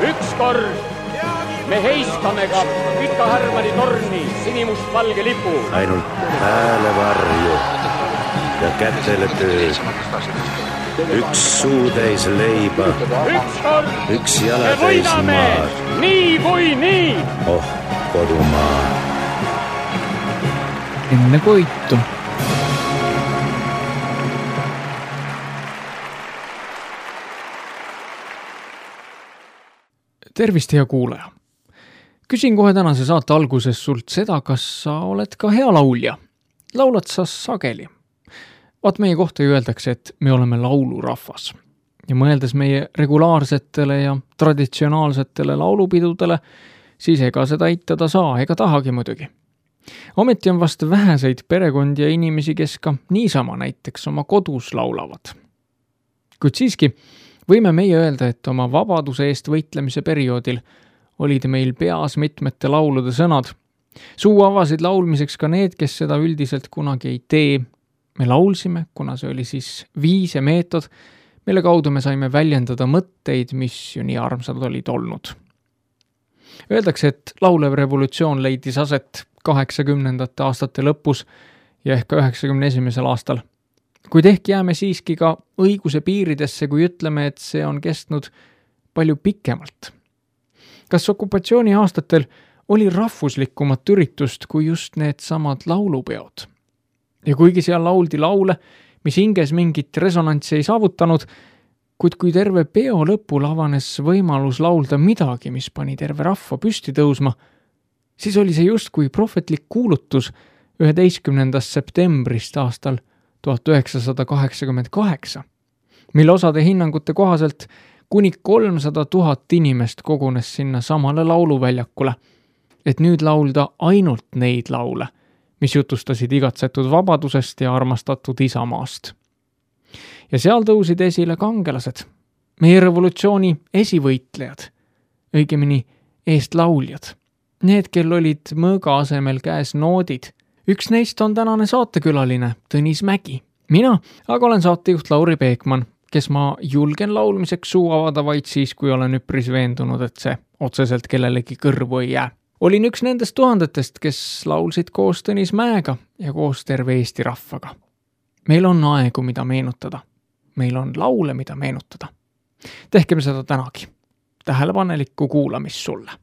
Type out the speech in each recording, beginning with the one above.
Ükskord me heiskame ka Pika Härmani torni sinimustvalge lipu. Ainult häälevarju ja kätele tööd. Üks suutäis leiba, üks jalatäis maad. Nii kui nii! Oh, kodumaa. Enne koitu. Tervist, hea kuulaja! Küsin kohe tänase saate alguses sult seda, kas sa oled ka hea laulja. Laulad sa sageli? Vaat meie kohta ju öeldakse, et me oleme laulurahvas. Ja mõeldes meie regulaarsetele ja traditsionaalsetele laulupidudele, siis ega seda eitada saa, ega tahagi muidugi. Ometi on vast väheseid perekondi ja inimesi, kes ka niisama näiteks oma kodus laulavad. Kuid siiski võime meie öelda, et oma vabaduse eest võitlemise perioodil olid meil peas mitmete laulude sõnad. Suu avasid laulmiseks ka need, kes seda üldiselt kunagi ei tee. Me laulsime, kuna see oli siis viise meetod, mille kaudu me saime väljendada mõtteid, mis ju nii armsad olid olnud. Öeldakse, et laulev revolutsioon leidis aset 80. aastate lõpus ja ehk 91. aastal. Kuid ehk jääme siiski ka õiguse piiridesse, kui ütleme, et see on kestnud palju pikemalt. Kas okupatsiooni aastatel oli rahvuslikumat üritust kui just need samad laulupeod? Ja kuigi seal lauldi laule, mis hinges mingit resonantsi ei saavutanud, kuid kui terve peo lõpul avanes võimalus laulda midagi, mis pani terve rahva püsti tõusma, siis oli see just kui prohvetlik kuulutus 11. septembrist aastal 1988, mille osade hinnangute kohaselt kuni 300 000 inimest kogunes sinna samale lauluväljakule, et nüüd laulda ainult neid laule, mis jutustasid igatsetud vabadusest ja armastatud isamaast. Ja seal tõusid esile kangelased, meie revolutsiooni esivõitlejad, õigemini eestlauljad, need, kel olid mõõga asemel käes noodid. Üks neist on tänane saatekülaline Tõnis Mägi. Mina aga olen saatejuht Lauri Peekman, kes ma julgen laulmiseks suu avada vaid siis, kui olen üpris veendunud, et see otseselt kellelegi kõrvu ei jää. Olin üks nendest tuhandetest, kes laulsid koos Tõnis Mäega ja koos terve Eesti rahvaga. Meil on aegu, mida meenutada. Meil on laule, mida meenutada. Tehkem seda tänagi. Tähelepanelikku kuulamist sulle.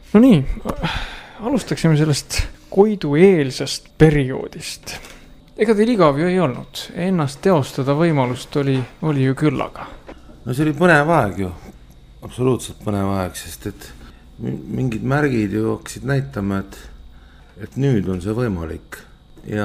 No nii, alustaksime sellest Koidu-eelsest perioodist. Ega teil igav ju ei olnud, ennast teostada võimalust oli ju küllaga. No see oli põnev aeg ju, absoluutselt põnev aeg, sest et mingid märgid ju hakkasid näitama, et nüüd on see võimalik. Ja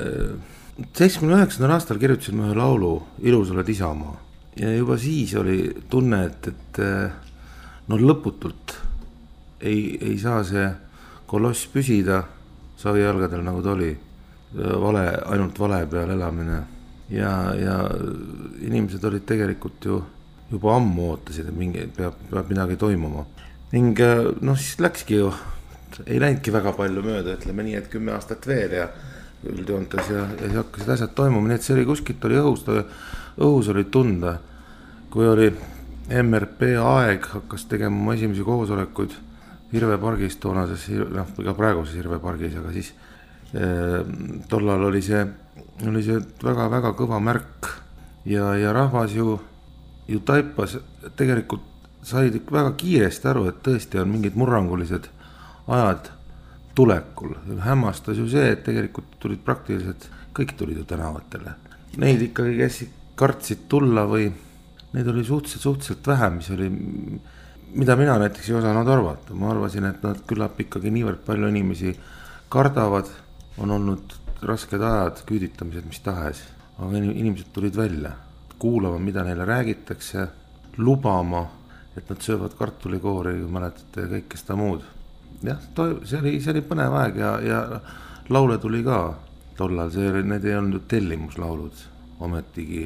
79. aastal kirjutasin ühe laulu Ilus oled Isamaa. Ja juba siis oli tunne, et no lõputult ei saa see koloss püsida savijalgadel nagu ta oli. Ainult vale peal elamine. Ja inimesed olid tegelikult ju juba ammu ootasid, et peab midagi toimuma. Ning noh, siis läkski ju, ei läinudki väga palju mööda, ütleme nii, et 10 aastat veel ja üldjoontes ja hakkasid asjad toimuma, nii et see oli kuskilt oli õhus oli tunda. Kui oli MRP aeg, hakkas tegema oma esimesi koosolekuid Hirvepargis toonases, ka praeguses Hirvepargis, aga siis tollal oli see väga-väga kõva märk ja rahvas ju taipas, tegelikult said väga kiiresti aru, et tõesti on mingid murrangulised ajad tulekul. Hämmastas ju see, et tegelikult tulid praktiliselt, kõik tulid ju tänavatele. Neid ikkagi, kes kartsid tulla või neid oli suhteliselt vähe, mida mina näiteks ei osanud arvata. Ma arvasin, et nad küllap ikkagi niivõrd palju inimesi kardavad, on olnud rasked ajad, küüditamised, mis tahes. Aga inimesed tulid välja, kuulama, mida neile räägitakse, lubama, et nad söövad kartulikoori, mäletate, kõike seda muud. Jah, see oli põnev aeg ja laule tuli ka tollal, need ei olnud ju tellimuslaulud ometigi,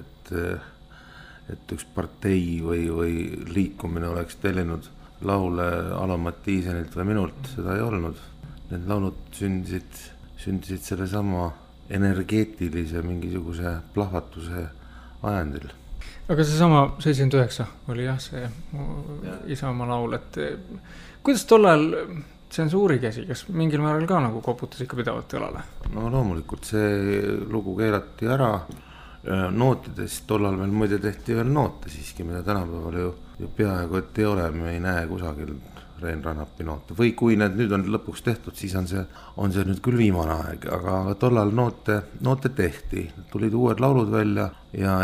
et üks partei või liikumine oleks tellinud laule Alan Mattiisenilt või minult, seda ei olnud. Need laulud sündisid selle sama energeetilise mingisuguse plahvatuse ajendil. Aga see sama 79 oli jah, see Isamaa laul, et kuidas tollal tsensuuri käsi, kas mingil määral ka nagu koputas ikka pidavalt õlale? No loomulikult see lugu keelati ära nootides, tollal veel muide tehti veel noote siiski, mida tänapäeval ju peaaegu, et ei ole, me ei näe kusagil Rein Rannapi noote. Või kui need nüüd on lõpuks tehtud, siis on see nüüd küll viimane aeg, aga tollal noote tehti, tulid uued laulud välja ja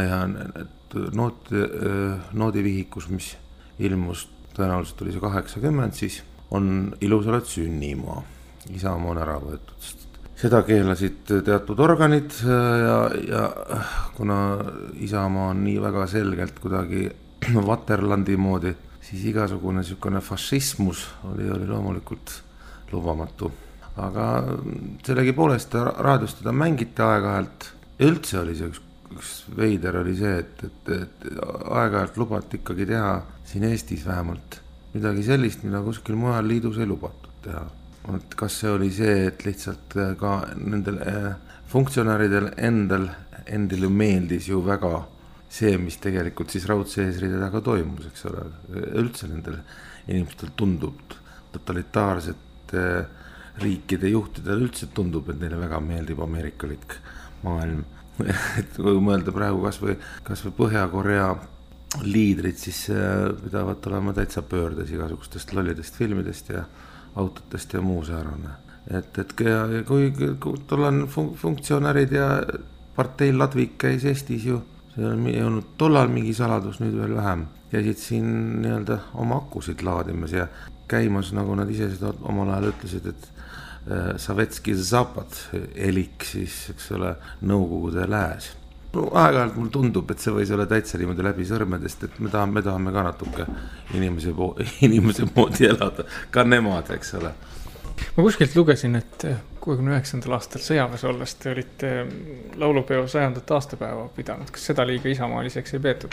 noodivihikus, mis ilmus, tõenäoliselt oli see 80, siis on Ilus oled sünnimaa. Isamaa on ära võetud. Seda keelasid teatud organid ja kuna Isamaa on nii väga selgelt kuidagi Vaterlandi moodi, siis igasugune niisugune fašismus oli loomulikult lubamatu. Aga sellegipoolest raadios teda mängiti aeg-ajalt. Üldse oli see üks veider oli see, et aeg-ajalt lubati ikkagi teha siin Eestis vähemalt midagi sellist, mida kuskil mujal liidus ei lubatud teha. Kas see oli see, et lihtsalt ka nendel funktsionääridel endil meeldis ju väga see, mis tegelikult siis raudse eesriide taga toimus, eks ole. Üldse nendel inimestel tundub totalitaarsed riikide juhtidel üldse tundub, et neile väga meeldib ameerikalik maailm. Et kui mõelda praegu kas või Põhja-Korea liidrid, siis pidavad olema täitsa pöördes igasugustest lollidest filmidest ja autotest ja muu säärane. Et kui tollan funktsionärid ja partei Ladvik käis Eestis ju, see ei olnud tollal mingi saladus, nüüd veel vähem. Käisid siin nii-öelda oma akusid laadimas ja käimas, nagu nad ise seda omal ajal ütlesid, et Savetski Zapad elik siis, eks ole, Nõukogude lääs. Aeg-ajalt mul tundub, et see võis olla täitsa niimoodi läbi sõrmedest, et me tahame ka natuke inimese moodi elada, ka nemad, eks ole. Ma kuskilt lugesin, et 69. aastal sõjaväes olles te olite laulupeo 100. aastapäeva pidanud. Kas seda liiga isamaaliseks ei peetud?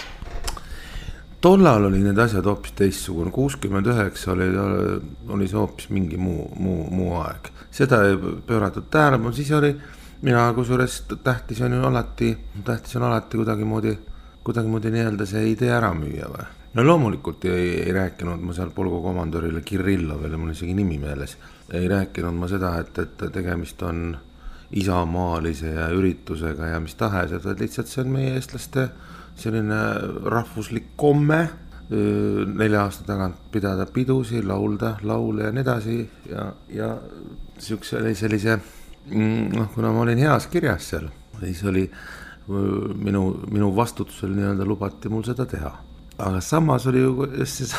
Tollal oli need asjad hoopis teistsugune. 69 oli see hoopis mingi muu aeg. Seda ei pööratud tähelepanu, siis oli mina kusjuures tähtis on alati kuidagimoodi nii-öelda see idee ära müüa või. No loomulikult ei rääkinud ma seal polgukomandorile Kirillovile, mul isegi nimi meeles. Ei rääkinud ma seda, et tegemist on isamaalise ja üritusega ja mis tahes, et lihtsalt see on meie eestlaste selline rahvuslik komme 4 aasta tagant pidada pidusi, laulda, laule ja nii edasi ja sellise, kuna ma olin heas kirjas seal, siis oli minu vastutusel nii-öelda lubati mul seda teha. Aga samas oli ju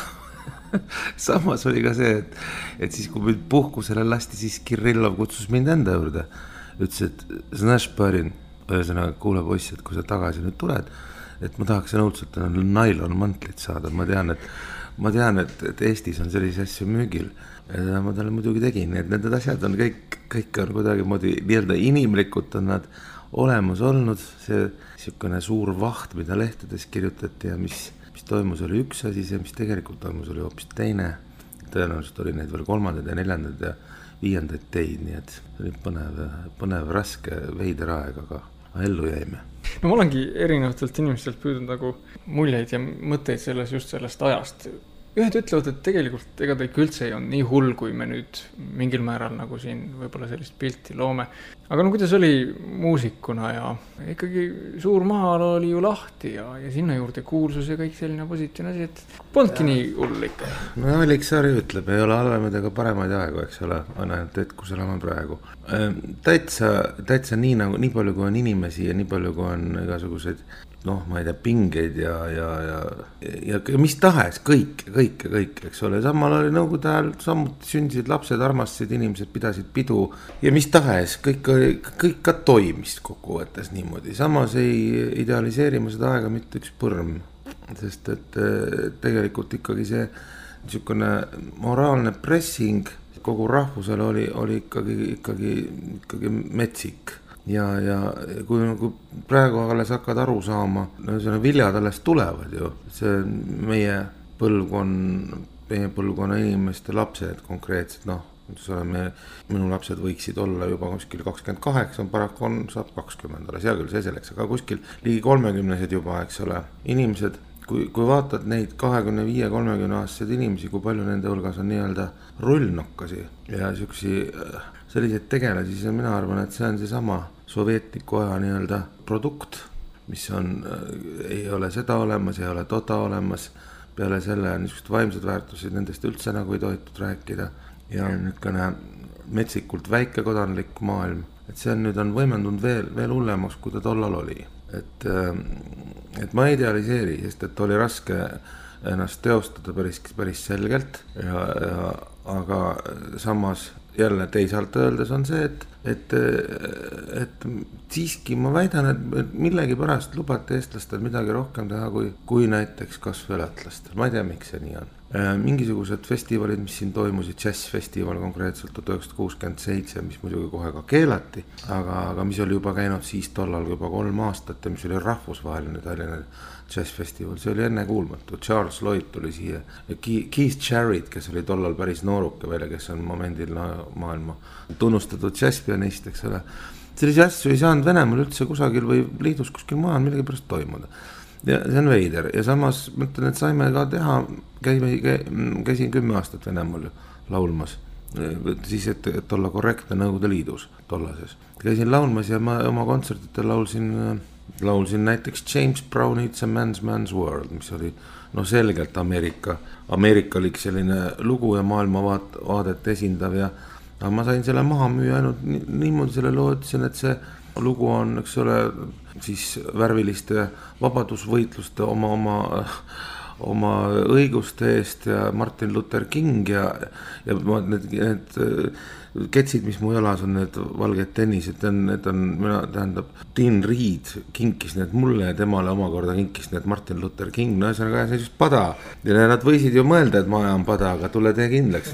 samas oli ka see, et siis kui mind puhkusele lasti, siis Kirillov kutsus mind enda juurde. Ütles, et znaš parin, ühesõnaga kuule poiss, et kui sa tagasi nüüd tuled, et ma tahaksin õudselt nailon mantlit saada. Ma tean, et Eestis on sellise asju müügil. Ja ma talle muidugi tegin, et need asjad on kõik on kuidagi moodi nii-öelda inimlikult on nad olemas olnud. See siukene suur vaht, mida lehtedes kirjutati ja mis toimus oli üks asi, see mis tegelikult toimus oli hoopis teine. Tõenäoliselt oli neid veel 3. ja 4. ja 5. teid, nii et oli põnev, raske, veider aeg, aga ellu jäime. No ma olengi erinevatelt inimestelt püüdnud nagu muljeid ja mõtteid just sellest ajast. Ühed ütlevad, et tegelikult ega ta ikka üldse ei on nii hull, kui me nüüd mingil määral nagu siin võib-olla sellist pilti loome. Aga no kuidas oli muusikuna ja ikkagi suur maal oli ju lahti ja sinna juurde kuulsus ja kõik selline positiivne asi, et polnudki nii hull ikka. No Alliksaari ütleb, ei ole halvemaid ega paremaid aegu, eks ole, ainult et kus oleme praegu. Täitsa nii palju kui on inimesi ja nii palju kui on igasuguseid ma ei tea, pingeid ja mis tahes, kõik, eks ole. Samal oli nõukogude ajal, samuti sündisid lapsed, armastasid inimesed, pidasid pidu ja mis tahes, kõik ka toimis kokkuvõttes niimoodi. Samas ei idealiseerima seda aega mitte üks põrm, sest et tegelikult ikkagi see niisugune moraalne pressing kogu rahvusele oli ikkagi metsik. Ja kui praegu alles hakkad aru saama, viljad alles tulevad ju, see meie põlvkonna inimeste lapsed konkreetselt, minu lapsed võiksid olla juba kuskil 28, paraku saab 20, seal küll see selleks, aga kuskil ligi 30 juba, eks ole, inimesed, kui vaatad neid 25-30 aastaseid inimesi, kui palju nende hulgas on nii-öelda rullnokkasi ja selliseid tegelasi, siis mina arvan, et see on see sama sovjetliku aja nii-öelda produkt, mis ei ole seda olemas, ei ole toda olemas, peale selle niisugused vaimsed väärtused, nendest üldse nagu ei tohitud rääkida ja niisugune metsikult väikekodanlik maailm, et see nüüd on võimendunud veel hullemaks, kui ta tollal oli. Et ma idealiseeri, sest et oli raske ennast teostada päris selgelt, aga samas jälle teisalt öeldes on see, et siiski ma väidan, et millegi pärast lubati eestlastel midagi rohkem teha kui näiteks kasvõi lätlastel. Ma ei tea, miks see nii on. Mingisugused festivalid, mis siin toimusid, džässfestival konkreetselt 1967, mis muidugi kohe ka keelati, aga mis oli juba käinud siis tollal juba 3 aastat ja mis oli rahvusvaheline Tallinna džässfestival, see oli ennekuulmatu. Charles Lloyd tuli siia ja Keith Jarrett, kes oli tollal päris nooruke veel, kes on momendil maailma tunnustatud džässpianist, eks ole. Sellise asju ei saanud Venemaal üldse kusagil või liidus kuskil maal millegi pärast toimuda. Ja see on veider ja samas mõtlen, et saime ka teha, käisin 10 aastat Venemaal laulmas, siis et olla korrektne Nõukogude Liidus tollases. Käisin laulmas ja ma oma kontsertitel laulsin näiteks James Brown It's a Man's World, mis oli selgelt ameerikalik selline lugu ja maailmavaadet esindav ja ma sain selle maha müüa ainult niimoodi selle loo, ütlesin, et see lugu on, eks ole, siis värviliste vabadusvõitluste oma õiguste eest ja Martin Luther King ja need ketsid, mis mu jalas on, need valged tennised, need on, Dean Reed kinkis need mulle ja temale omakorda kinkis need Martin Luther King, see on just pada ja nad võisid ju mõelda, et ma ajan pada, aga tule tee kindlaks,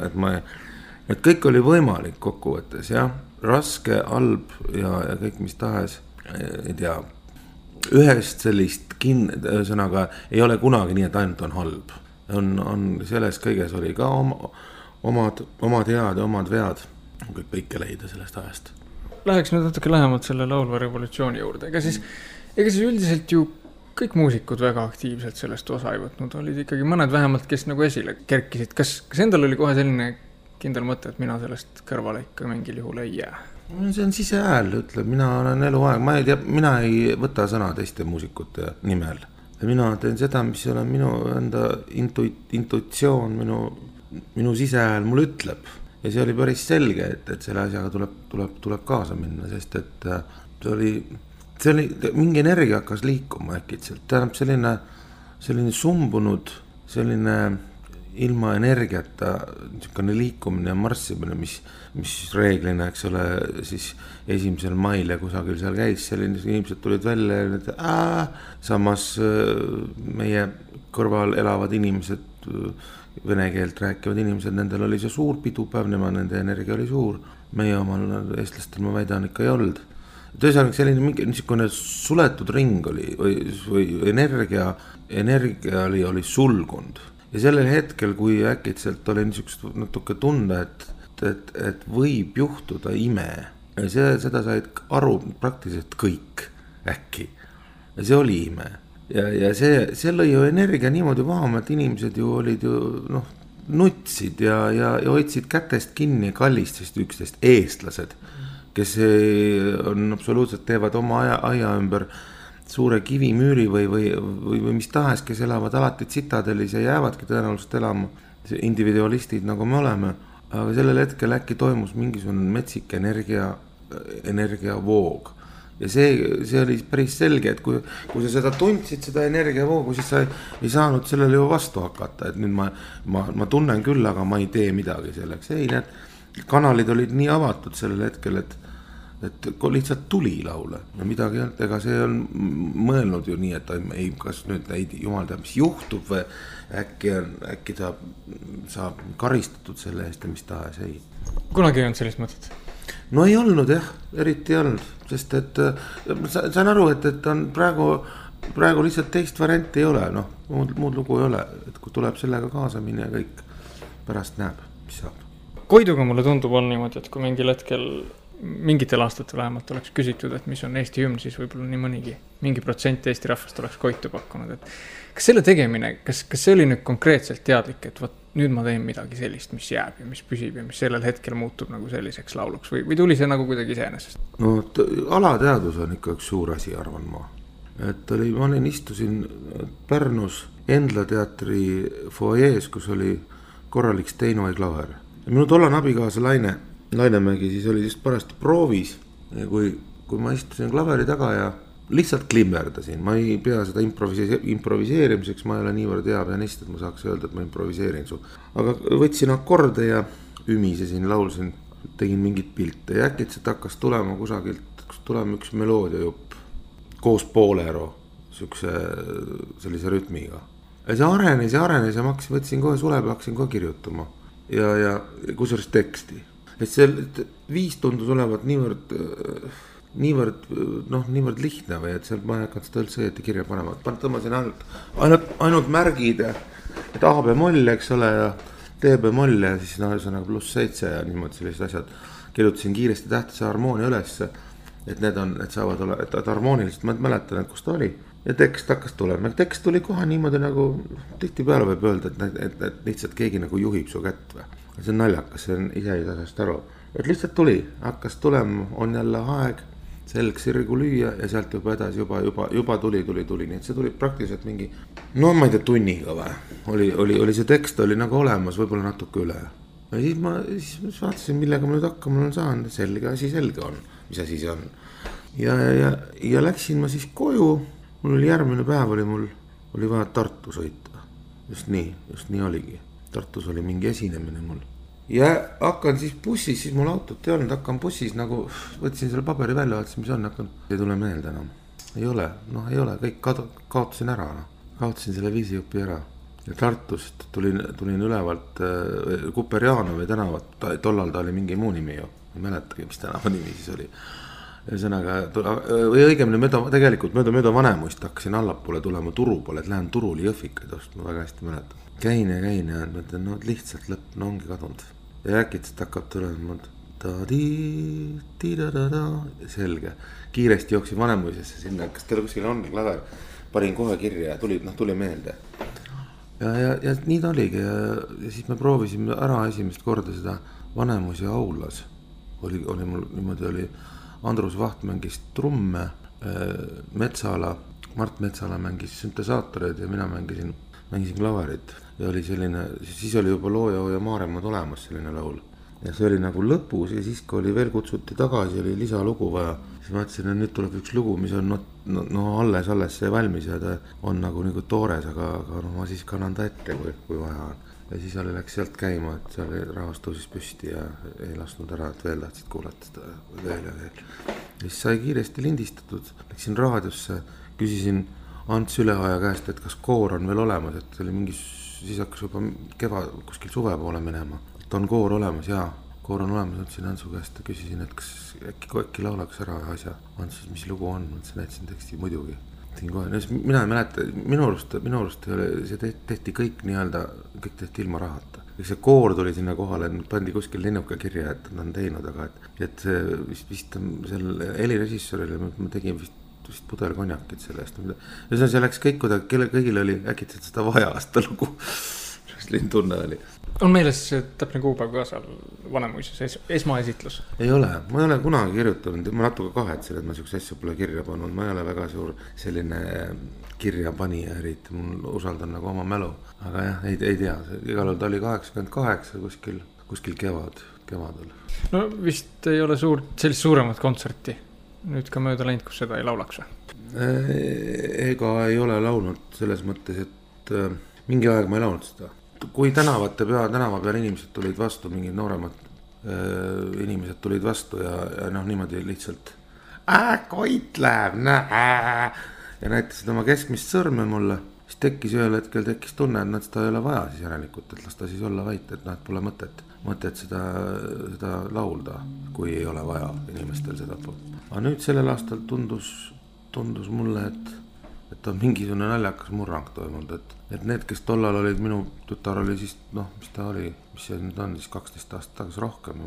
et kõik oli võimalik kokkuvõttes, jah, raske, halb ja kõik mis tahes, ei tea, ühest sellist sõnaga ei ole kunagi nii, et ainult on halb. On selles kõiges oli ka omad head ja omad vead, kõik võike leida sellest ajast. Läheks nüüd natuke lähemalt selle laulva revolutsiooni juurde, ega siis üldiselt ju kõik muusikud väga aktiivselt sellest osa ei võtnud, olid ikkagi mõned vähemalt, kes nagu esile kerkisid. Kas endal oli kohe selline kindel mõte, et mina sellest kõrvale ikka mingil juhul ei jää? See on sisehääl, ütleb, mina olen eluaeg, ma ei tea, mina ei võta sõna teiste muusikute nimel. ja mina teen seda, mis on minu enda intuitsioon, minu sisehääl mul ütleb. Ja see oli päris selge, et selle asjaga tuleb kaasa minna, sest et see oli mingi energia hakkas liikuma äkitselt. Tähendab selline sumbunud, selline ilma energiata niisugune liikumine ja marssimine, mis reeglina, eks ole, siis 1. mail ja kusagil seal käis, selline inimesed tulid välja ja samas meie kõrval elavad inimesed, vene keelt rääkivad inimesed, nendel oli see suur pidupäev, nende energia oli suur, meie omal eestlastel ma väidan ikka ei olnud. Tõesanik selline mingi niisugune suletud ring oli või energia oli sulgunud. Ja sellel hetkel, kui äkitselt oli niisugust natuke tunda, et võib juhtuda ime, ja seda said aru praktiliselt kõik äkki. Ja see oli ime. Ja see lõi ju energia niimoodi vahama, et inimesed ju olid nutsid ja hoidsid kätest kinni kallistest üksteist eestlased, kes on absoluutselt teevad oma aia ümber suure kivimüüri või mis tahes, kes elavad alati tsitadelis ja jäävadki tõenäoliselt elama, individualistid nagu me oleme, aga sellel hetkel äkki toimus mingisugune metsik energiavoog. Ja see oli päris selge, et kui sa seda tundsid, seda energiavoogu, siis sa ei saanud sellele ju vastu hakata, et nüüd ma tunnen küll, aga ma ei tee midagi selleks. Ei, need kanalid olid nii avatud sellel hetkel, et lihtsalt tuli laule ja midagi ei olnud, ega see on mõelnud ju nii, et kas nüüd jumal teab, mis juhtub või äkki saab karistatud selle eest ja mis tahes, ei. Kunagi ei olnud sellist mõtet? No ei olnud jah, eriti ei olnud, sest et saan aru, et on praegu lihtsalt teist varianti ei ole, muud lugu ei ole, et kui tuleb sellega kaasa minna ja kõik pärast näeb, mis saab. Koiduga mulle tundub on niimoodi, et kui mingitel aastatel vähemalt oleks küsitud, et mis on Eesti hümn, siis võib-olla nii mingi protsent Eesti rahvast oleks Koitu pakkunud. Et kas selle tegemine, kas see oli nüüd konkreetselt teadlik, et nüüd ma teen midagi sellist, mis jääb ja mis püsib ja mis sellel hetkel muutub nagu selliseks lauluks või tuli see nagu kuidagi iseenesest? No alateadus on ikka üks suur asi, arvan ma. Ma istusin Pärnus Endla teatri foajees, kus oli korralik Steinway klaver. Minu tollane abikaasa Lainemägi siis oli just parasti proovis, kui ma istusin klaveri taga ja lihtsalt klimmerdasin. Ma ei pea seda improviseerimiseks, ma ei ole niivõrd hea pianist, et ma saaks öelda, et ma improviseerin su. Aga võtsin akorde ja ümisesin, laulsin, tegin mingit pilte ja äkitselt hakkas tulema kusagilt, üks meloodiajupp koos poolero, sellise rütmiga. Ja see arenes ja ma võtsin kohe sulepe, hakkasin kohe kirjutama ja kusjuures teksti. Et see 5 tundus olevat niivõrd lihtne või et seal ma ei hakanud seda üldse õieti kirja panema. Tõmbasin ainult märgid, et A, B, moll, eks ole, ja D, B, moll ja siis +7 ja niimoodi sellised asjad. Kirjutasin kiiresti tähtese harmoonia ülesse, et need saavad olla, et harmooniliselt ma mäletan, et kus ta oli. Ja tekst hakkas tulema. Tekst tuli kohe niimoodi nagu tihtipeale võib öelda, et lihtsalt keegi nagu juhib su kätt või. See on naljakas, see on ise ei tasast aru. Et lihtsalt tuli, hakkas tulema, on jälle aeg, selg sirgu lüüa ja sealt juba edasi juba tuli. Nii et see tuli praktiliselt mingi, ma ei tea, tunniga või. Oli see tekst oli nagu olemas, võib-olla natuke üle. Ja siis ma vaatasin, millega ma nüüd hakkama olen saanud, selge on, mis asi see on. Ja läksin ma siis koju, mul oli järgmine päev, oli vaja Tartu sõita. Just nii oligi. Tartus oli mingi esinemine mul. Ja hakkan siis bussis, siis mul autot ei olnud, hakkan bussis nagu, võtsin selle paberi välja, vaatasin, mis on, ei tule meelde enam. Ei ole, kõik kaotasin ära. Kaotasin selle viisijupi ära. Ja Tartust tulin ülevalt Kuperjanovi tänavat, tollal ta oli mingi muu nimi ju. Ei mäletagi, mis tänava nimi siis oli. Või õigemini tegelikult mööda Vanemuist hakkasin allapoole tulema Turu poole, et lähen Turuli Jõhvikaid ost, ma väga hästi mäletan. Käin ja mõtlen, lihtsalt lõpp, ongi kadunud. Ja äkitselt hakkab tulema selge. Kiiresti jooksin Vanemuisesse sinna, kas teil kuskil on klaver, panin kohe kirja ja tuli meelde. Ja nii ta oligi ja siis me proovisime ära esimest korda seda Vanemuise aulas. Oli mul niimoodi Andrus Vaht mängis trumme, Metsala Mart Metsala mängis süntesaatoreid ja mina mängisin klaverit ja oli selline, siis oli juba Looja ja Maaremad olemas selline laul ja see oli nagu lõpus ja siis kui oli veel kutsuti tagasi, oli lisalugu vaja, siis ma mõtlesin, et nüüd tuleb üks lugu, mis on alles see valmis ja ta on nagu toores, aga ma siis kannan ta ette, kui vaja on. Ja siis läks sealt käima, et seal rahvas tõusis püsti ja ei lasknud ära, et veel tahtsid kuulata seda veel ja veel. Ja siis sai kiiresti lindistatud, läksin raadiosse, küsisin Ants Üleoja käest, et kas koor on veel olemas, et oli mingi, siis hakkas juba kuskil suve poole minema. Et on koor olemas, jaa, koor on olemas, ütlesin Antsu käest ja küsisin, et kas äkki laulaks ära asja. Antsus, mis lugu on, näitasin teksti muidugi. Mina ei mäleta, minu arust ei ole, see tehti kõik kõik tehti ilma rahata. See koor tuli sinna kohale, pandi kuskil lennuka kirja, et nad on teinud, aga et see vist selle helirežissöörile ma tegin vist pudel konjakit sellest. Ja see läks kõik, kõigil oli äkitselt seda vaja aasta lugu. Selline tunne oli. On meeles see täpne kuupäev ka seal Vanemuises esmaesitlus? Ei ole, ma ei ole kunagi kirjutanud, ma natuke kahetsen, et ma selline asju pole kirja pannud, ma ei ole väga suur selline kirjapanija eriti, mul usaldan nagu oma mälu, aga jah, ei tea, igal juhul ta oli 88 kuskil kevadel. No vist ei ole sellist suuremat kontserti nüüd ka mööda läinud, kus seda ei laulaks või? Ega ei ole laulnud selles mõttes, et mingi aeg ma ei laulnud seda. Kui tänava peal inimesed tulid vastu, mingid nooremad inimesed tulid vastu ja niimoodi lihtsalt Koit läheb, ja näitasid oma keskmist sõrme mulle, siis ühel hetkel tekkis tunne, et nad seda ei ole vaja siis järelikult, et las ta siis olla vait, et pole mõtet seda laulda, kui ei ole vaja inimestel seda poolt. Aga nüüd sellel aastal tundus mulle, et on mingisugune naljakas murrang toimunud, et need, kes tollal olid, minu tütar oli siis, mis ta oli, mis see nüüd on, siis 12 aastat tagasi rohkem,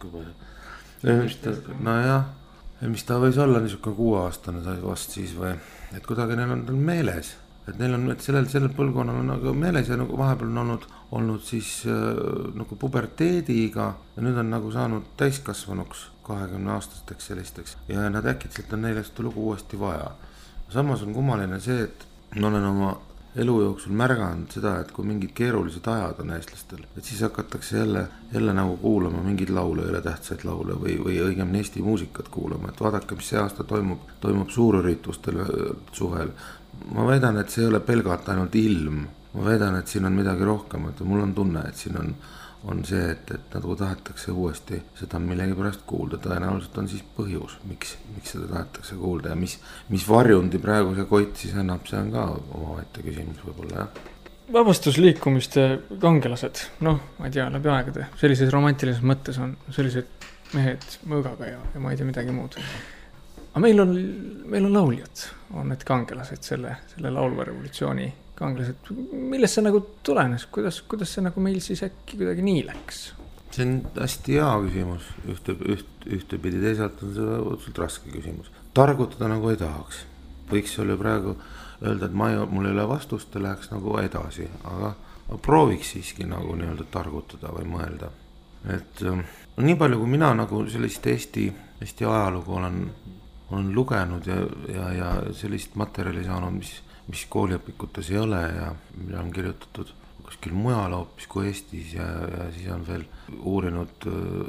mis ta võis olla niisugune 6-aastane vast siis või, et kuidagi neil on meeles, et neil on sellel põlvkonnal on nagu meeles ja nagu vahepeal on olnud siis nagu puberteediga ja nüüd on nagu saanud täiskasvanuks 20-aastasteks sellisteks ja nad äkitselt on neile seda lugu uuesti vaja. Samas on kummaline see, et ma olen oma elu jooksul märganud seda, et kui mingid keerulised ajad on eestlastel, et siis hakatakse jälle nagu kuulama mingeid laule, üle tähtsaid laule või õigemini Eesti muusikat kuulama, et vaadake, mis see aasta toimub suurüritustel suvel. Ma väidan, et see ei ole pelgalt ainult ilm, ma väidan, et siin on midagi rohkemat ja mul on tunne, et siin on see, et nagu tahetakse uuesti seda millegi pärast kuulda, tõenäoliselt on siis põhjus, miks seda tahetakse kuulda ja mis varjundi praegu see Koit siis annab, see on ka omaette küsimus võib-olla, jah. Vabastusliikumiste kangelased, ma ei tea, läbi aegade, sellises romantilises mõttes on sellised mehed mõõgaga ja ma ei tea midagi muud. Aga meil on lauljad, on need kangelased, selle laulva revolutsiooni kangelased, millest see nagu tulenes, kuidas see nagu meil siis äkki kuidagi nii läks? See on hästi hea küsimus, ühtepidi teisalt on see otselt raske küsimus. Targutada nagu ei tahaks, võiks olla praegu öelda, et mul ei ole vastust ja läheks nagu edasi, aga prooviks siiski nagu nii-öelda targutada või mõelda. Et nii palju kui mina nagu sellist Eesti ajalugu olen lugenud ja sellist materjali saanud, mis kooliõpikutes ei ole ja mida on kirjutatud kuskil mujal hoopis kui Eestis ja siis on veel uurinud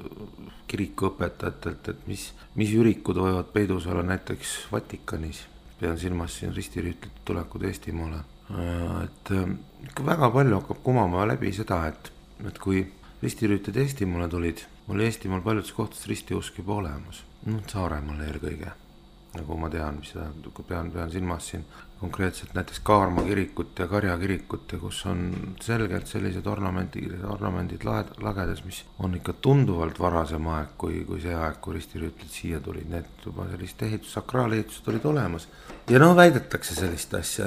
kirikuõpetajatelt, et mis ürikud võivad peidus olla näiteks Vatikanis. Pean silmas siin ristirüütlite tulekud Eestimaale. Et väga palju hakkab kumama läbi seda, et kui ristirüütlid Eestimaale tulid, oli Eestimaal paljudes kohtades ristiusk juba olemas. Saaremaal eelkõige. Nagu ma tean, mis seda, kui pean silmas siin konkreetselt näiteks Kaarma kirikut ja Karja kirikut, kus on selgelt sellised ornamendid lagedes, mis on ikka tunduvalt varasem aeg, kui see aeg, kui ristirüütlid siia tulid. Need juba sellist sakraalehitused olid olemas. Ja väidetakse sellist asja,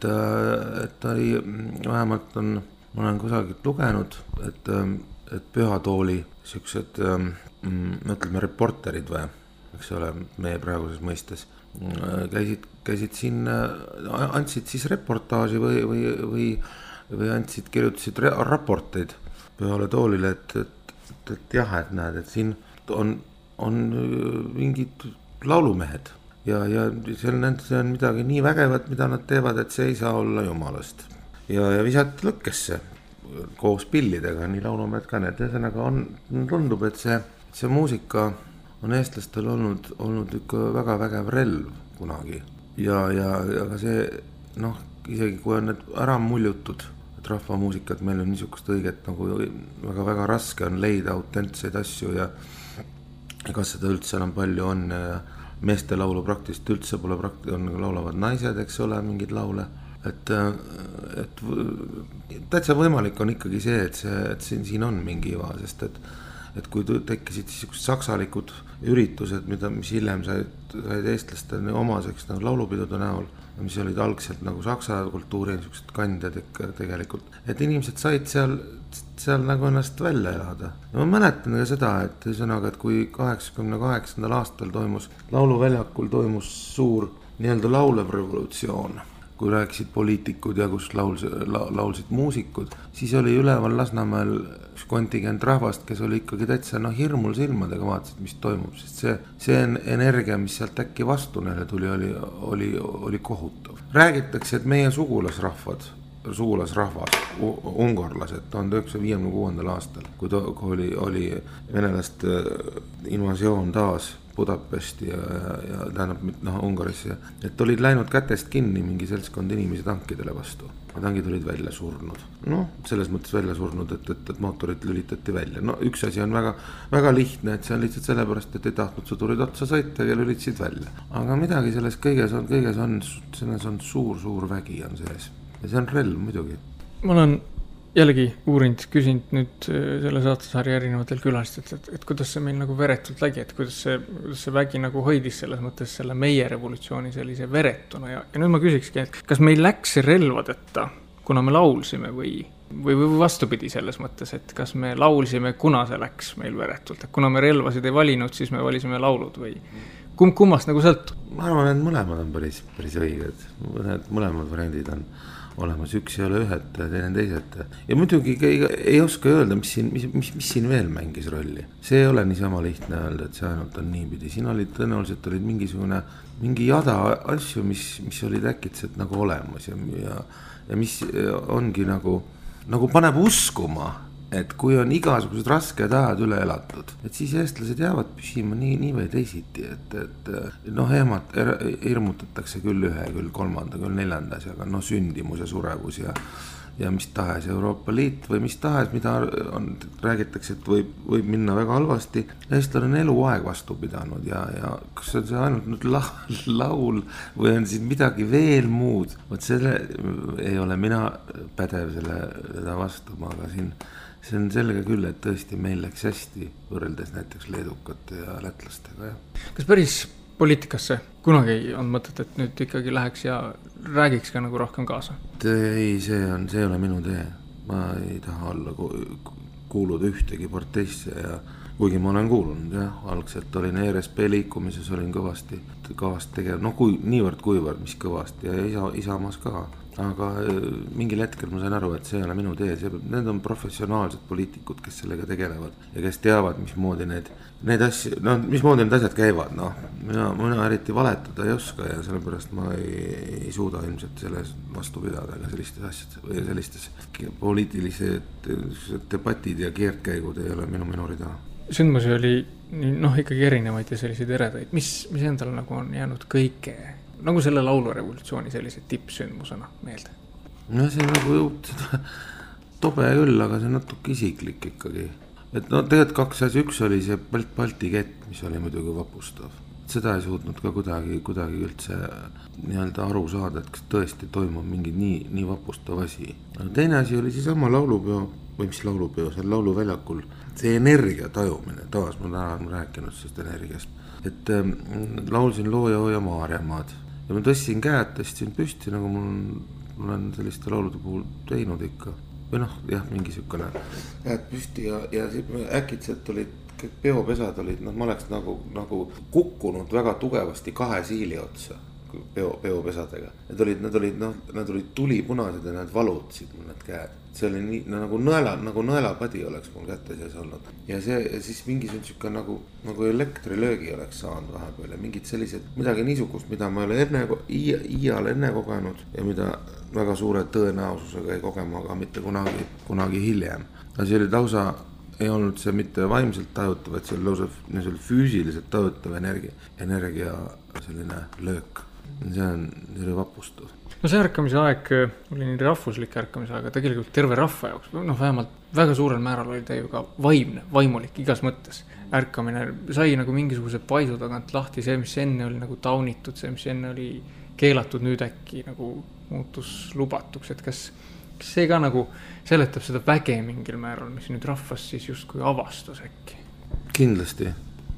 et oli, vähemalt ma olen kusagilt lugenud, et Pühatooli siuksed, ütleme, reporterid või, eks ole, meie praeguses mõistes, käisid siin, andsid siis reportaaži või kirjutasid raporteid Pühale Toolile, et jah, et näed, et siin on mingid laulumehed, ja see on midagi nii vägevat, mida nad teevad, et see ei saa olla jumalast. Ja visati lõkkesse koos pillidega, nii laulumehed ka need. Ühesõnaga tundub, et see muusika on eestlastel olnud ikka väga vägev relv kunagi. Ja aga see, isegi kui on need ära muljutud, et rahvamuusikat meil on niisugust õiget nagu väga-väga raske on leida autentseid asju ja kas seda üldse enam palju on ja meeste laulu praktiliselt üldse pole laulavad naised, eks ole, mingid laule. Et täitsa võimalik on ikkagi see, et siin on mingi iva, sest et kui tekkisid niisugused saksalikud üritused, mis hiljem said eestlaste omaseks laulupidude näol, mis olid algselt nagu saksa kultuuri niisugused kandjad tegelikult, et inimesed said seal nagu ennast välja elada. Ja ma mäletan ka seda, et kui 88. aastal toimus lauluväljakul suur nii-öelda laulev revolutsioon, kui rääkisid poliitikud ja kus laulsid muusikud, siis oli üleval Lasnamäel üks kontingent rahvast, kes oli ikkagi täitsa hirmul silmadega vaatasid, mis toimub, sest see energia, mis sealt äkki vastu neile tuli, oli kohutav. Räägitakse, et meie sugulasrahvas, ungarlased 1956. aastal, kui oli venelaste invasioon taas Budapesti ja tähendab Ungarisse, et olid läinud kätest kinni mingi seltskond inimesi tankidele vastu. Ja tankid olid välja surnud. Selles mõttes välja surnud, et mootorid lülitati välja. Üks asi on väga, väga lihtne, et see on lihtsalt sellepärast, et ei tahtnud sõdurid otsa sõita ja lülitsid välja. Aga midagi selles kõiges on suur vägi on sees. Ja see on relv muidugi. Ma olen jällegi uurinud, küsinud nüüd selle saatesarja erinevatel külalistelt, et kuidas see meil nagu veretult lägi, et kuidas see vägi nagu hoidis selles mõttes selle meie revolutsiooni sellise veretuna. Ja nüüd ma küsikski, et kas meil läks relvadeta, kuna me laulsime või vastupidi selles mõttes, et kas me laulsime, kuna see läks meil veretult, et kuna me relvasid ei valinud, siis me valisime laulud või kummast nagu sõltub? Ma arvan, et mõlemad on päris õiged. Mõlemad variandid on olemas, üks ei ole ühed, teine teised. Ja muidugi ei oska öelda, mis siin veel mängis rolli. See ei ole niisama lihtne öelda, et see ainult on niipidi. Siin tõenäoliselt olid mingi jada asju, mis olid äkitselt nagu olemas ja mis ongi nagu paneb uskuma, et kui on igasugused rasked ajad üle elatud, et siis eestlased jäävad püsima nii või teisiti, et hirmutatakse küll ühe, küll kolmanda, küll neljanda asjaga, sündimus ja surevus ja mis tahes Euroopa Liit või mis tahes, mida räägitakse, et võib minna väga halvasti. Eestlane on eluaeg vastu pidanud ja kas on see ainult nüüd laul või on siin midagi veel muud? Võt selle ei ole mina pädev selle vastu, aga see on selge küll, et tõesti meil läks hästi võrreldes näiteks leedukate ja lätlastega. Kas päris poliitikasse kunagi on mõtet, et nüüd ikkagi läheks ja räägiks ka nagu rohkem kaasa? Ei, see ei ole minu tee. Ma ei taha olla kuuluda ühtegi parteisse ja kuigi ma olen kuulunud, algselt olin ERSP liikumises, olin kõvasti tegev, niivõrd kuivõrd, mis kõvasti ja Isamaas ka. Aga mingil hetkel ma sain aru, et see ei ole minu tee, need on professionaalsed poliitikud, kes sellega tegelevad ja kes teavad, mismoodi need asjad käivad. Mina eriti valetada ei oska ja sellepärast ma ei suuda ilmselt selles vastu pidada ega sellistes asjades või sellistes poliitilised debatid ja keerdkäigud ei ole minu rida. Sündmusi oli ikkagi erinevaid ja selliseid eredaid. Mis endal nagu on jäänud kõike nagu selle laulurevolutsiooni sellise tippsündmusena meelde? See on nagu tobe küll, aga see on natuke isiklik ikkagi. Et tegelikult kaks asja, üks oli see Balti kett, mis oli muidugi vapustav. Seda ei suutnud ka kuidagi üldse nii-öelda aru saada, et kas tõesti toimub mingi nii vapustav asi. Teine asi oli siis sama laulupeo, või mis laulupeo, seal lauluväljakul, see energia tajumine, taas ma olen rääkinud sellest energiast, et laulsin loo ja hoia Maarjamaad. Ja ma tõstsin käed, tõstsin püsti, nagu mul on selliste laulude puhul teinud ikka. Või mingi sükene käed püsti ja äkitselt olid, peopesad olid, ma oleks nagu kukkunud väga tugevasti kahe siili otsa. peopesadega. Nad olid tulipunased ja nad valutasid mul need käed. See oli nii nagu nõelapadi oleks mul kätte sees olnud. Ja siis mingisugune nagu elektrilöögi oleks saanud vahepeal ja mingid sellised, midagi niisugust, mida ma ei ole iial enne kogenud ja mida väga suure tõenäosusega ei kogema, aga mitte kunagi hiljem. See oli lausa, ei olnud see mitte vaimselt tajutav, et see oli lausa füüsiliselt tajutav energia selline löök. See oli vapustav. No see ärkamise aeg oli nii rahvuslik ärkamise aeg, aga tegelikult terve rahva jaoks, vähemalt väga suurel määral oli ta ju ka vaimulik igas mõttes. Ärkamine sai nagu mingisuguse paisu tagant lahti, see, mis enne oli nagu taunitud, see, mis enne oli keelatud, nüüd äkki nagu muutus lubatuks, et kas see ka nagu seletab seda väge mingil määral, mis nüüd rahvas siis justkui avastas äkki? Kindlasti,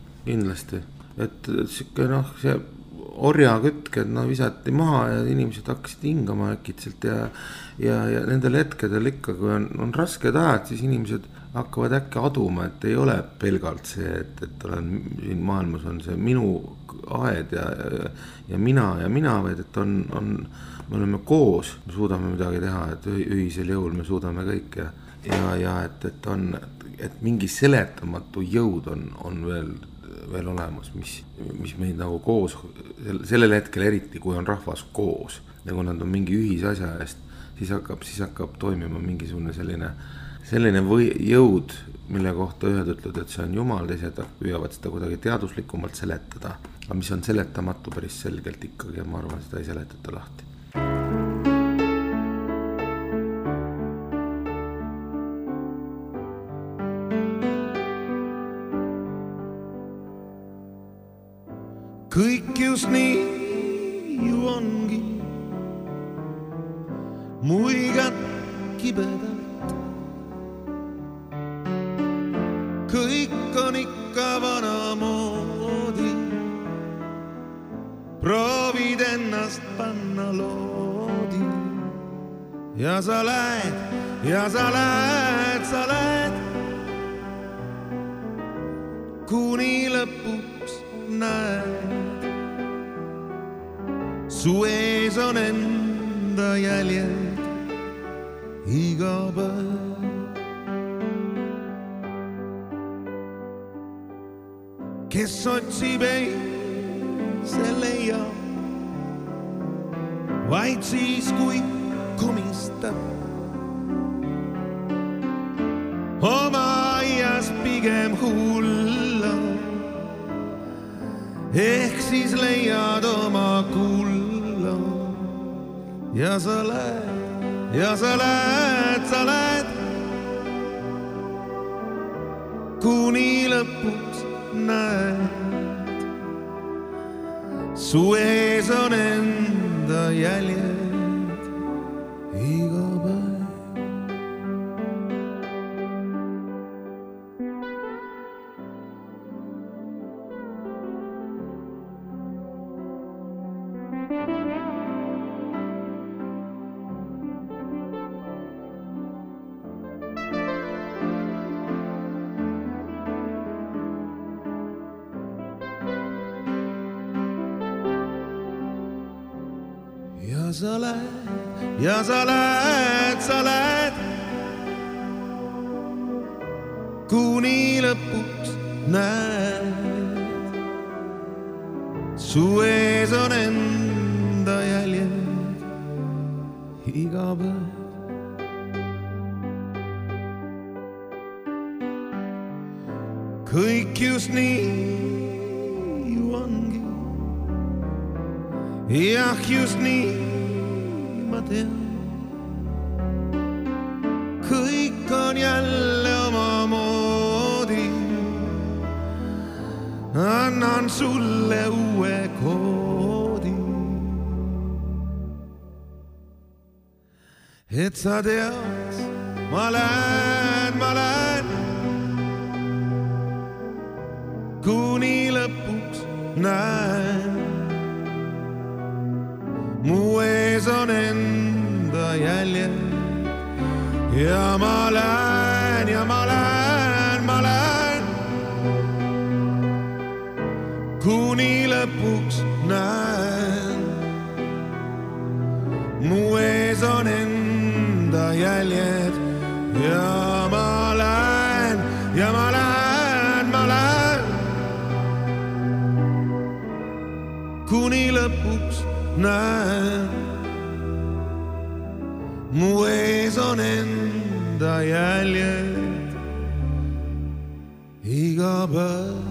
et see orjakütked visati maha ja inimesed hakkasid hingama äkitselt ja nendel hetkedel ikka, kui on rasked ajad, siis inimesed hakkavad äkki aduma, et ei ole pelgalt see, et olen siin maailmas on see minu aed ja mina, vaid et me oleme koos, me suudame midagi teha, et ühisel jõul me suudame kõik ja et mingi seletamatu jõud on veel olemas, mis meid nagu koos, sellel hetkel eriti, kui on rahvas koos ja kui nad on mingi ühisasja eest, siis hakkab toimima mingisugune selline jõud, mille kohta ühed ütlevad, et see on Jumal, teised püüavad seda kuidagi teaduslikumalt seletada, aga mis on seletamatu päris selgelt ikkagi ja ma arvan, seda ei seletata lahti. Kõik just nii ju ongi, muigad kibedalt. Kõik on ikka vanamoodi, proovid ennast panna loodi. Ja sa lähed, kuni lõpuks näed. Su ees on enda jäljed iga päev. Kes otsib see leiab, vaid siis kui komistab. Oma aias pigem hulla, ehk siis leiad oma kulla. Ja sa lähed, kuni lõpuks näed. Su ees on enda jäljed iga päev. Ja sa lähed, kuni lõpuks näed. Su ees on enda jäljed iga päev. Kõik just nii ju ongi, jah just nii. Kõik on jälle oma moodi, annan sulle uue koodi, et sa tead, ma lähen, kuni lõpuks näen. Mu ees on enda jäljed ja ma lähen, kuni lõpuks näen. näen. Mu ees on enda jäljed iga päev.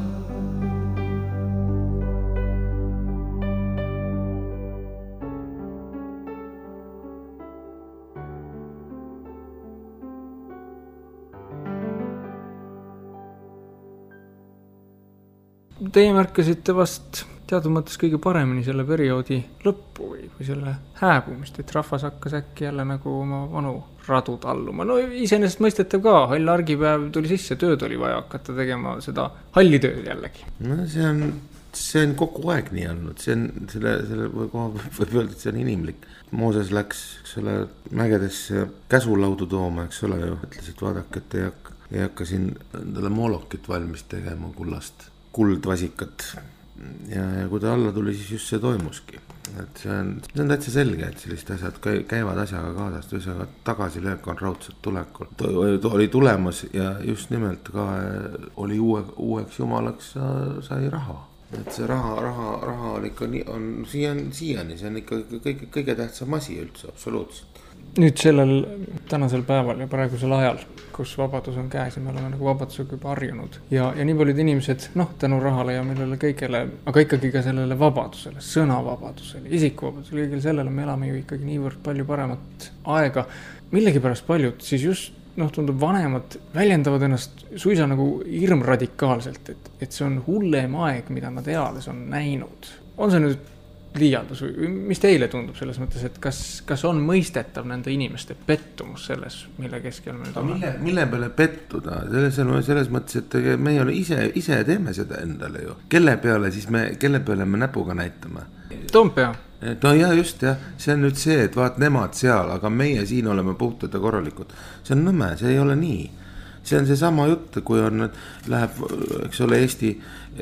Teie märkasite vast teatud mõttes kõige paremini selle perioodi lõppu või selle hääbumist, et rahvas hakkas äkki jälle nagu oma vanu radu talluma. No iseenesest mõistetav ka, hall argipäev tuli sisse, tööd oli vaja hakata tegema seda halli tööd jällegi. No see on kogu aeg nii olnud, selle koha võib öelda, et see on inimlik. Mooses läks selle mägedesse käsulaudu tooma, eks ole, ju ütles, et vaadake, et ei hakka siin endale moolokit valmis tegema kullast. Kuldvasikat ja kui ta alla tuli, siis just see toimuski. Et see on täitsa selge, et sellised asjad käivad asjaga kaasast, ühesõnaga tagasilöök on raudselt tulekul. Oli tulemas ja just nimelt ka oli uueks jumalaks sai raha. Et see raha on ikka siiani, see on ikka kõige tähtsam asi üldse, absoluutselt. Nüüd sellel tänasel päeval ja praegusel ajal, kus vabadus on käes ja me oleme nagu vabadusega juba harjunud ja nii paljud inimesed, tänu rahale ja millele kõigele, aga ikkagi ka sellele vabadusele, sõnavabadusele, isikuvabadusele, kõigele sellele me elame ju ikkagi niivõrd palju paremat aega. Millegipärast paljud siis just, tundub vanemad väljendavad ennast suisa nagu hirmradikaalselt, et see on hullem aeg, mida nad eales on näinud. On see nüüd liialdus või mis teile tundub selles mõttes, et kas on mõistetav nende inimeste pettumus selles, mille keskel me nüüd oleme? Mille peale pettuda? Selles mõttes, et me ei ole ise teeme seda endale ju. Kelle peale me näpuga näitame? Toompea. No ja just jah, see on nüüd see, et vaat nemad seal, aga meie siin oleme puhtad ja korralikud. See on nõme, see ei ole nii. See on see sama jutt, kui läheb, eks ole, Eesti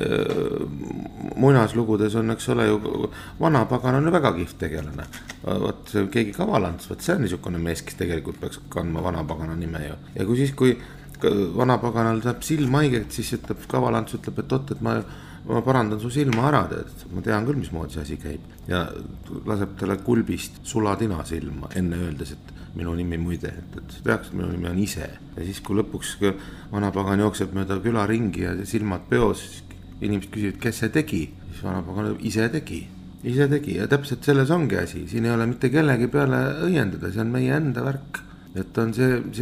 muinaslugudes on, eks ole, ju vanapagan on väga kihvt tegelane. Võt keegi kavalants, see on niisugune mees, kes tegelikult peaks kandma vanapagana nime ju. Ja kui vanapaganal saab silma haiget, siis ütleb kavalants, ütleb, et et ma parandan su silma ära, ma tean küll, mismoodi see asi käib. Ja laseb talle kulbist sulatina silma, enne öeldes, et minu nimi muide, et teaks, minu nimi on ise. Ja siis, kui lõpuks vanapagan jookseb mööda küla ringi ja silmad peos, siis inimesed küsivad, kes see tegi, siis vanapagan ise tegi ja täpselt selles ongi asi, siin ei ole mitte kellegi peale õiendada, see on meie enda värk, et on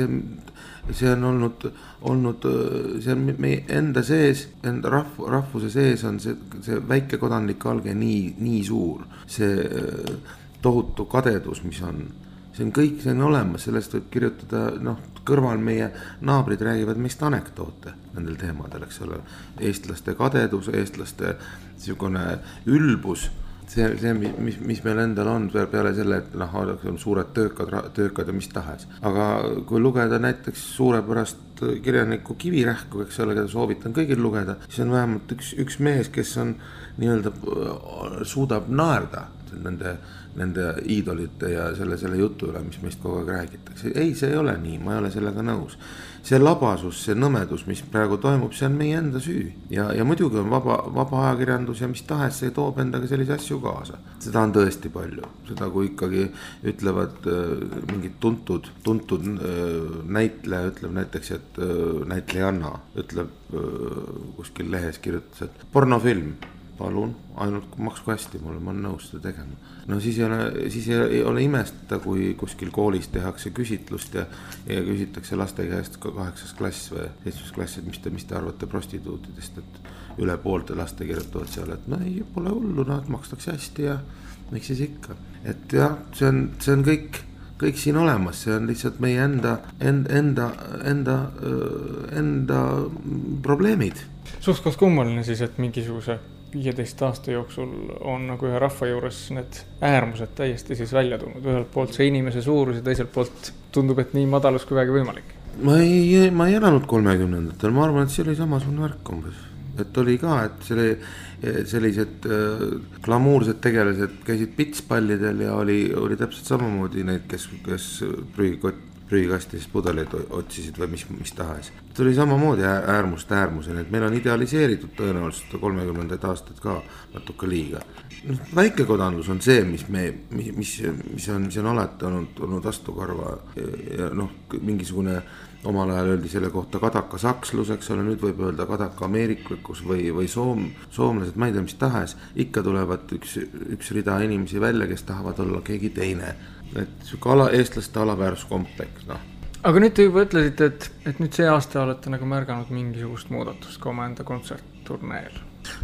see on olnud see on meie enda sees, enda rahvuse sees on see väike kodanlik alge nii suur, see tohutu kadedus, mis on, see on kõik, see on olemas, sellest võib kirjutada, kõrval meie naabrid räägivad meist anekdoote nendel teemadel, eks ole, eestlaste kadedus, eestlaste niisugune ülbus, see, mis meil endal on peale selle, et on suured töökad ja mis tahes. Aga kui lugeda näiteks suurepärast kirjaniku Kivirähku, eks ole, keda soovitan kõigil lugeda, siis on vähemalt üks mees, kes on nii-öelda suudab naerda nende iidolite ja selle jutu üle, mis meist kogu aeg räägitakse. Ei, see ei ole nii, ma ei ole sellega nõus. See labasus, see nõmedus, mis praegu toimub, see on meie enda süü. Ja muidugi on vaba ajakirjandus ja mis tahes, see toob endaga sellise asju kaasa. Seda on tõesti palju. Seda, kui ikkagi ütlevad mingid tuntud näitleja, ütleb näiteks, et näitlejanna ütleb kuskil lehes kirjutas, et pornofilm, palun, ainult maksku hästi mulle, ma olen nõus seda tegema. No siis ei ole imestada, kui kuskil koolis tehakse küsitlust ja küsitakse laste käest 8. klass või 7. klass, et mis te arvate prostituutidest, et üle poolte laste kirjutavad seal, et ei, pole hullu, nad makstakse hästi ja miks siis ikka. Et jah, see on kõik siin olemas, see on lihtsalt meie enda probleemid. Suhtkas kummaline siis, et mingisuguse 15 aasta jooksul on nagu ühe rahva juures need äärmused täiesti siis välja tulnud. Ühelt poolt see inimese suurus ja teiselt poolt tundub, et nii madalus kui väegi võimalik. Ma ei elanud 30-ndatel, ma arvan, et see oli samasugune värk umbes. Et oli ka, et sellised glamuursed tegelased käisid pitspallidel ja oli täpselt samamoodi neid, kes prügikastis pudeleid otsisid või mis tahes. See oli samamoodi äärmust äärmuseni, et meil on idealiseeritud tõenäoliselt 30. aastat ka natuke liiga. Väikekodanlus on see, mis on alati olnud vastukarva ja mingisugune omal ajal öeldi selle kohta kadaka sakslus, eks ole, nüüd võib öelda kadaka ameeriklikkus või soomlased, ma ei tea, mis tahes, ikka tulevad üks rida inimesi välja, kes tahavad olla keegi teine. Et eestlaste alaväärsuskompleks, Aga nüüd te juba ütlesite, et nüüd see aasta olete nagu märganud mingisugust muudatust ka oma enda kontsertturneel.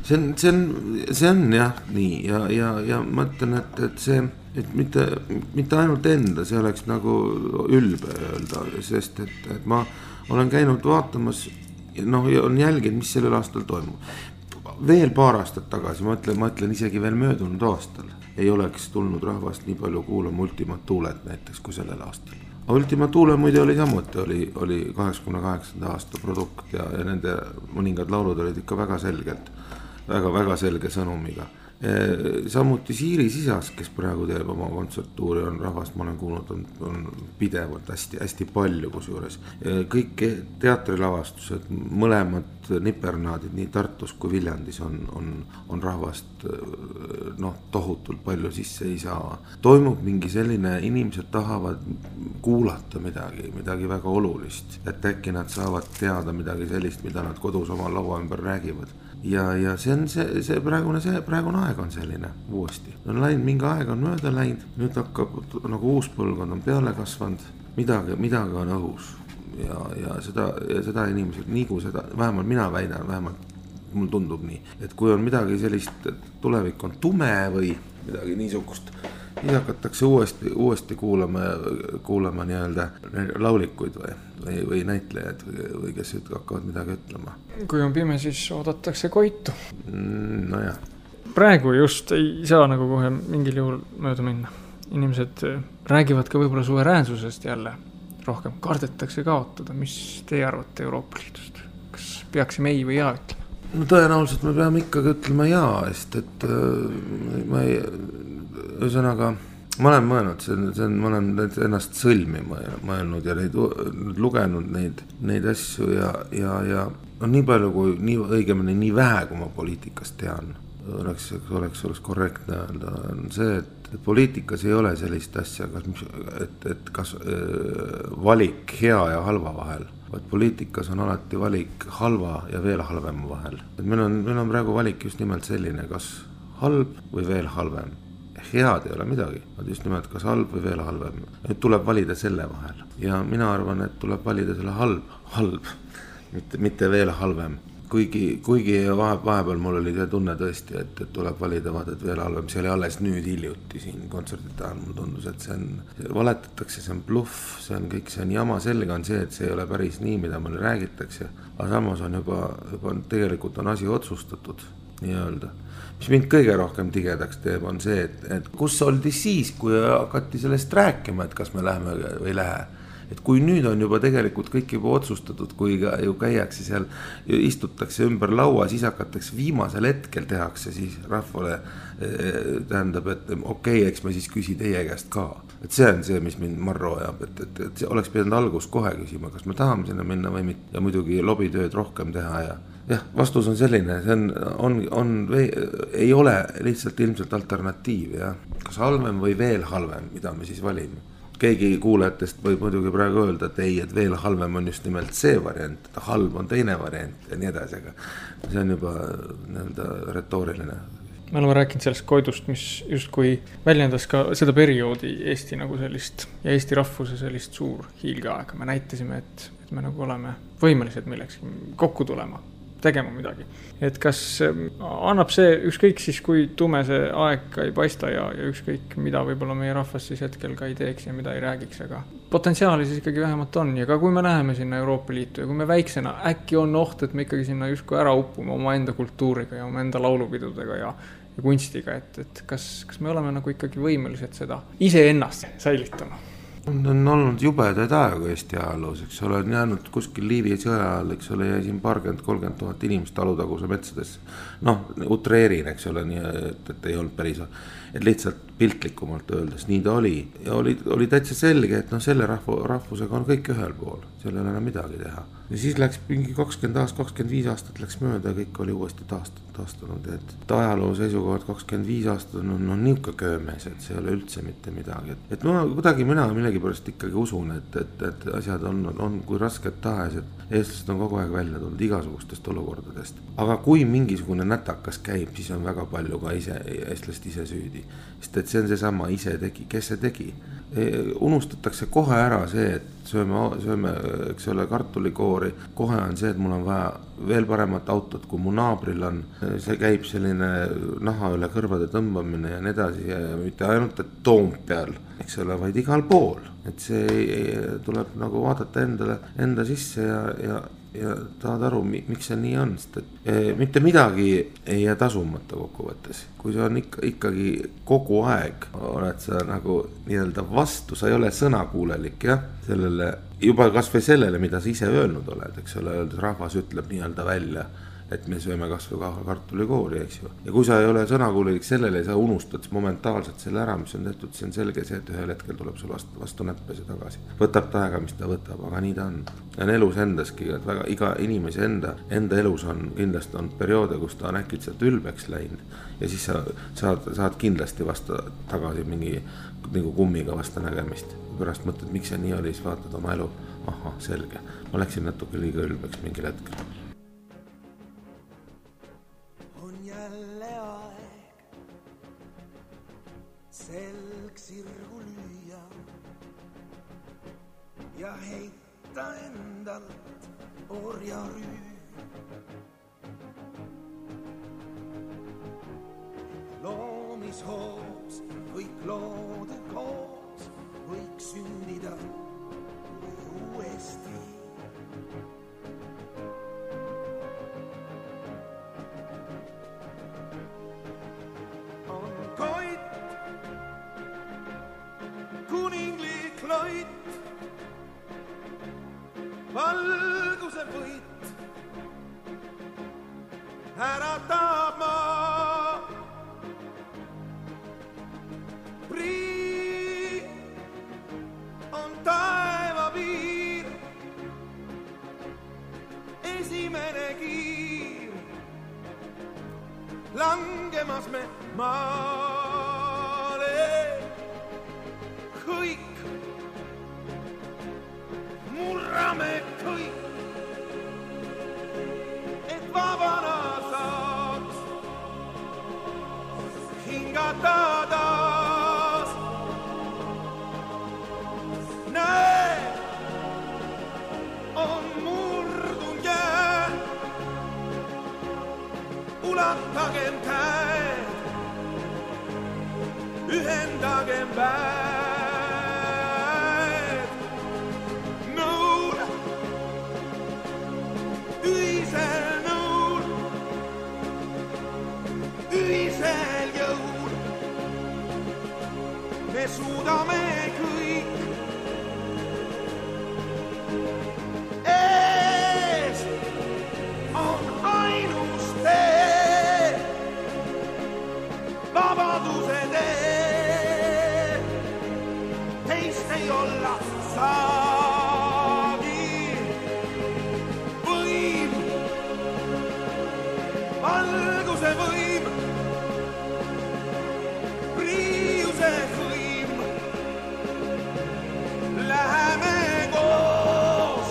See on jah nii ja ma ütlen, et see et mitte ainult enda, see oleks nagu ülbe öelda, sest et ma olen käinud vaatamas ja on jälginud, mis sellel aastal toimub. Veel paar aastat tagasi, ma ütlen isegi veel möödunud aastal, ei oleks tulnud rahvast nii palju kuulama Ultima Thulet näiteks kui sellel aastal. Ultima Thule muide oli samuti, oli 88. aasta produkt ja nende mõningad laulud olid ikka väga selgelt, väga selge sõnumiga. Samuti Siiri Sisas, kes praegu teeb oma kontserttuuri, on rahvast, ma olen kuulnud, on pidevalt hästi palju kusjuures. Kõik teatrilavastused, mõlemad nipernaadid nii Tartus kui Viljandis on rahvast tohutult palju sisse ei saa. Toimub mingi selline, inimesed tahavad kuulata midagi väga olulist, et äkki nad saavad teada midagi sellist, mida nad kodus oma laua ümber räägivad. Ja see on see praegune aeg on selline uuesti. On läinud, mingi aeg on mööda läinud, nüüd hakkab nagu uus põlvkond on peale kasvanud, midagi on õhus ja seda inimesed, nii kui seda, vähemalt mina väidan, vähemalt mul tundub nii, et kui on midagi sellist, et tulevik on tume või midagi niisugust, siis hakatakse uuesti kuulama nii-öelda laulikuid või näitlejad või kes hakkavad midagi ütlema. Kui on pime, siis oodatakse koitu. Nojah. Praegu just ei saa nagu kohe mingil juhul mööda minna. Inimesed räägivad ka võib-olla suveräänsusest jälle rohkem. Kardetakse kaotada. Mis teie arvate Euroopa Liidust? Kas peaksime ei või jaa ütlema? Tõenäoliselt me peame ikkagi ütlema jaa, sest et ühesõnaga, ma olen mõelnud, ma olen ennast sõlmi mõelnud ja lugenud neid asju ja nii palju kui, õigemini nii vähe, kui ma poliitikast tean, oleks korrektne öelda, on see, et poliitikas ei ole sellist asja, kas valik hea ja halva vahel, vaid poliitikas on alati valik halva ja veel halvema vahel. Et meil on praegu valik just nimelt selline, kas halb või veel halvem. Head ei ole midagi, vaid just nimelt kas halb või veel halvem. Nüüd tuleb valida selle vahel ja mina arvan, et tuleb valida selle halb, mitte veel halvem. Kuigi vahepeal mul oli see tunne tõesti, et tuleb valida vaadet veel halvem. See oli alles nüüd hiljuti siin kontserdite ajal. Mul tundus, et see valetatakse, see on bluff, see on kõik, see on jama. Selge on see, et see ei ole päris nii, mida mulle räägitakse. Aga samas on juba tegelikult on asi otsustatud, nii öelda. Mis mind kõige rohkem tigedaks teeb on see, et kus oldi siis, kui hakati sellest rääkima, et kas me läheme või ei lähe. Et kui nüüd on juba tegelikult kõik juba otsustatud, kui ju käiakse seal, istutakse ümber laua, siis hakatakse viimasel hetkel tehakse siis rahvale, tähendab, et okei, eks me siis küsi teie käest ka. Et see on see, mis mind marro ajab, et oleks pidanud algus kohe küsima, kas me tahame sinna minna või mitte. Ja muidugi lobitööd rohkem teha ja vastus on selline, see ei ole lihtsalt ilmselt alternatiiv, ja. Kas halvem või veel halvem, mida me siis valime. Keegi kuulajatest võib muidugi praegu öelda, et ei, et veel halvem on just nimelt see variant, et halb on teine variant ja nii edasi, aga see on juba retooriline. Me oleme rääkinud sellest koidust, mis justkui väljendas ka seda perioodi Eesti nagu sellist ja Eesti rahvuse sellist suur hiilgeaega. Me näitasime, et me nagu oleme võimelised milleks kokku tulema, tegema midagi. Et kas annab see ükskõik siis, kui tume see aeg ka ei paista ja ükskõik, mida võib-olla meie rahvas siis hetkel ka ei teeks ja mida ei räägiks, aga potentsiaali siis ikkagi vähemalt on. Ja ka kui me läheme sinna Euroopa Liitu ja kui me väiksena, äkki on oht, et me ikkagi sinna justkui ära uppume oma enda kultuuriga ja oma enda laulupidudega ja kunstiga, et kas me oleme nagu ikkagi võimelised seda iseennast säilitama? On olnud jubedaid aegu Eesti ajaloos, eks ole, on jäänud kuskil Liivi sõja ajal, eks ole, jäi siin 30 000 inimest Alutaguse metsades. Utreerin, eks ole, nii, et ei olnud päris, et lihtsalt piltlikumalt öeldes, nii ta oli. Ja oli täitsa selge, et selle rahvusega on kõik ühel pool, seal ei ole enam midagi teha. Ja siis läks mingi 20 aastat, 25 aastat läks mööda ja kõik oli uuesti taastunud. Et ajaloo seisukohad 25 aastat on niuke köömes, et see ei ole üldse mitte midagi. Et kuidagi mina millegipärast ikkagi usun, et asjad on kui rasked tahes, et eestlased on kogu aeg välja tulnud igasugustest olukordadest. Aga kui mingisugune nätakas käib, siis on väga palju ka eestlast ise süüdi. Sest et see on seesama ise tegi, kes see tegi. Unustatakse kohe ära see, et sööme eks ole, kartulikoori. Kohe on see, et mul on vaja veel paremat autot, kui mu naabril on. See käib selline naha üle kõrvade tõmbamine ja nii edasi ja mitte ainult, et Toompeal, eks ole, vaid igal pool. Et see tuleb nagu vaadata enda sisse ja tahad aru, miks see nii on, sest et mitte midagi ei jää tasumata kokkuvõttes. Kui see on ikkagi kogu aeg, oled sa nagu nii-öelda vastu, sa ei ole sõnakuulelik, jah, sellele, juba kas või sellele, mida sa ise öelnud oled, eks ole, rahvas ütleb nii-öelda välja, et me sööme kas või kartulikoori, eks ju. Ja kui sa ei ole sõnakuulelik sellele ja sa unustad momentaalselt selle ära, mis on tehtud, see on selge see, et ühel hetkel tuleb sul vastu näppese tagasi. Võtab ta aega, mis ta võtab, aga nii ta on. Ja on elus endaski, et väga iga inimese enda elus on kindlasti on perioode, kus ta on äkitselt ülbeks läinud. Ja siis sa saad kindlasti vasta tagasi mingi nagu kummiga vasta nägemist. Pärast mõtled, miks see nii oli, siis vaatad oma elu. Aha, selge. Ma läksin natuke liiga ülbeks mingil hetkel. Selg sirgu lüüa ja heita endalt orjarüü. Loomishoos kõik loode koos võiks sündida uuesti. Valguse võit äratab maa. Prii on taeva piir, esimene kiir. Langemas me maale kõik. Murrame kõik, et vabana saaks hingata taas. Näe, on murdunud jää, ulatagem käed, ühendagem väed. Me suudame kõik. Ees on ainus tee, vabaduse tee. Teist ei olla saagi. Võim, valguse võim, priiuse võim. Läheme koos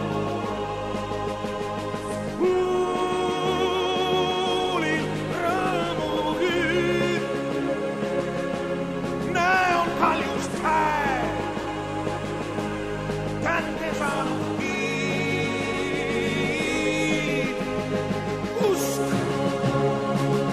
huulil rõõmu hüüd. Näe on kaljust käe, kätte saanud kiid. Usk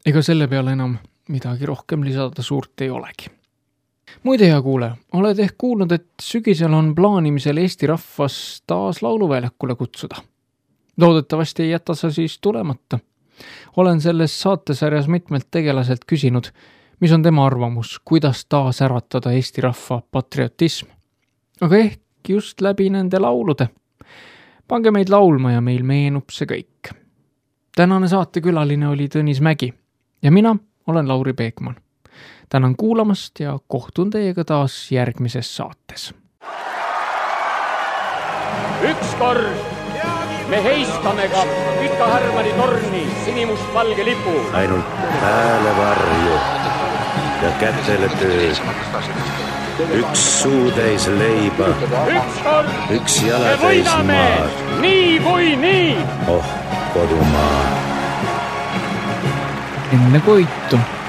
ega selle peale enam midagi rohkem lisada suurt ei olegi. Muide, hea kuule, oled ehk kuulnud, et sügisel on plaanimisel Eesti rahvas taas lauluväljakule kutsuda. Loodetavasti ei jäta sa siis tulemata. Olen selles saatesarjas mitmelt tegelaselt küsinud, mis on tema arvamus, kuidas taas äratada Eesti rahva patriotism. Aga ehk just läbi nende laulude. Pange meid laulma ja meil meenub see kõik. Tänane saatekülaline oli Tõnis Mägi ja mina olen Lauri Peekman. Tänan kuulamast ja kohtun teiega taas järgmises saates. Ükskord me heiskame ka Pika Härmani torni sinimustvalge lipu. Ainult häälevarju ja kätele töö. Üks suutäis leiba, Ükskord üks me jalatäis võidame maad. nii või nii. Oh, kodumaa. Enne koitu.